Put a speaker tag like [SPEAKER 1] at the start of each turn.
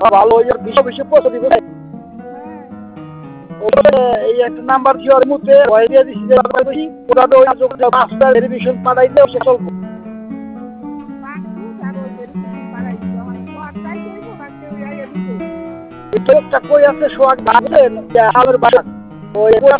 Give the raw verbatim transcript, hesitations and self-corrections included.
[SPEAKER 1] ভালো ওই বিশ্ব বিশ্ব পৌঁছে দিব এই একটা নাম্বার কি ওর মুতে ভয় দিয়ে দিছি যে বেশি ওটা তো ওই পাঁচটা ভেরিফিকেশন পাঠাইলে সে চলবে এটা একটা কই আছে সোয়াগ ভাবছেন আলোর বাসা ওই